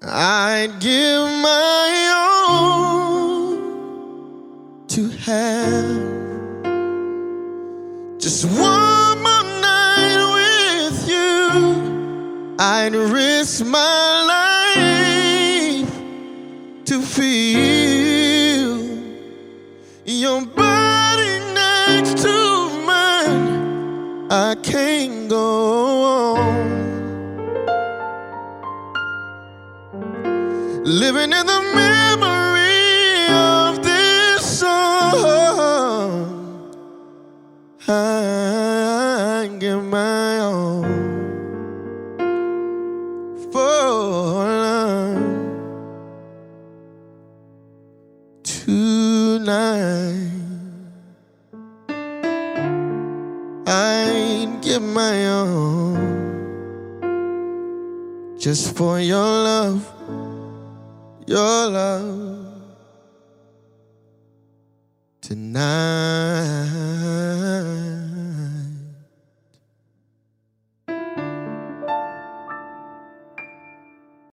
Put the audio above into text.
I'd give my all to have just one more night with you. I'd risk my life to feel your body next to mine. I can't go on living in the memory of this song. I give my all for love tonight. I'd give my all just for your love tonight.